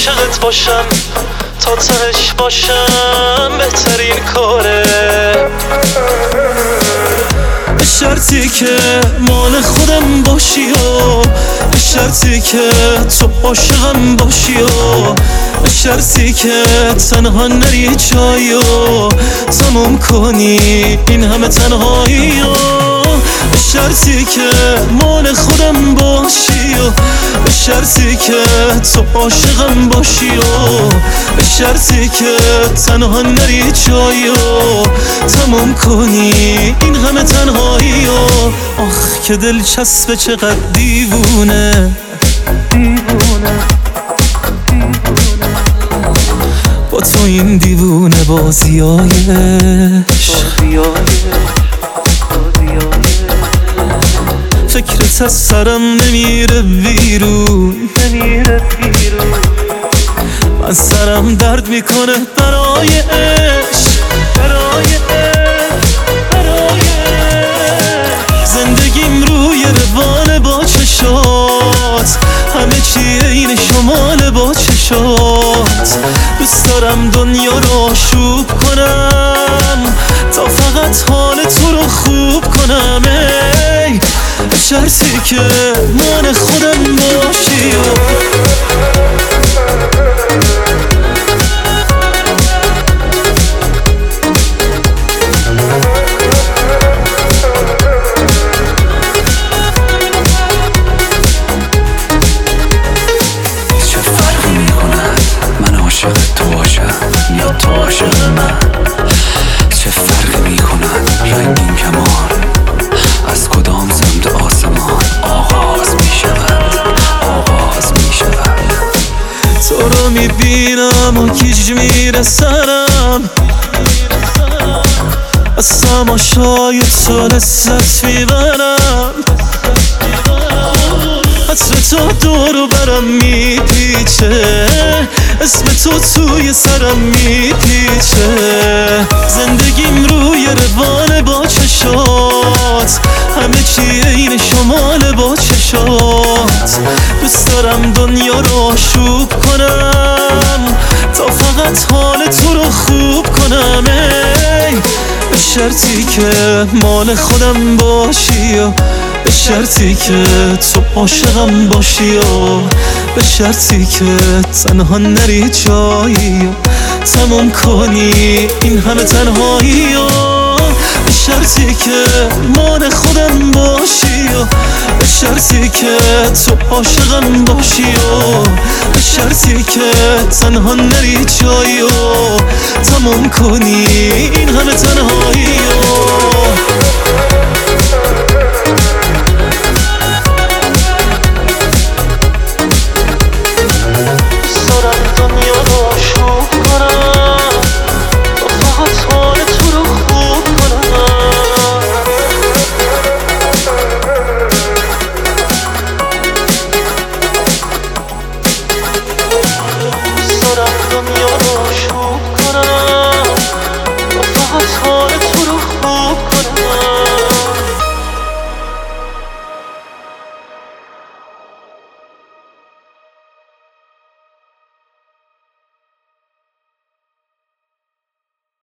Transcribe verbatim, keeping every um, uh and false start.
عاشقت باشم تا تهش باشم بهترین کاره، به شرطی که مال خودم باشی و به شرطی که تو عاشقم باشی و به شرطی که تنها نری جایی و تموم کنی این همه تنهایی و به شرطی که مال خودم باشی و به شرطی که تو عاشقم باشی و به شرطی که تنها نری جایی و تموم کنی این همه تنهایی و آخ که دلچسبه چقدر دیوونه دیوونه با تو این دیوونه بازیایش، فکرت از سرم نمیره بیرون، من سرم درد میکنه برای عشق، برای برای زندگیم روی روان با چشات، همه چی این شمال با چشات، دوست دارم دنیا رو آشوب کنم تا فقط حال تو رو خوب کنم، ای به شرطی که من خودم باشی و تو باشم یا تو عاشق من، چه فرقی میکند رنگ این کمان، از کدام سمت آسمان آغاز میشود، آغاز میشود. تو رو میبینم و گیج میره سرم، از تماشای تو لذت میبرم، عطر تو دورو برم میپیچه، اسم تو توی سرم میپیچه، زندگیم روی روان با چشات، همه چی این شمال با چشات، دوست دارم دنیا رو آشوب کنم تا فقط حال تو رو خوب کنم، ای به شرطی که مال خودم باشی و به شرطی که تو عاشقم باشی و به شرطی که تنها نری جایی و تموم کنی این همه تنهایی و به شرطی که مال خودم باشی و به شرطی که تو عاشقم باشی و به شرطی که تنها نری جایی و تموم کنی این همه تنهایی و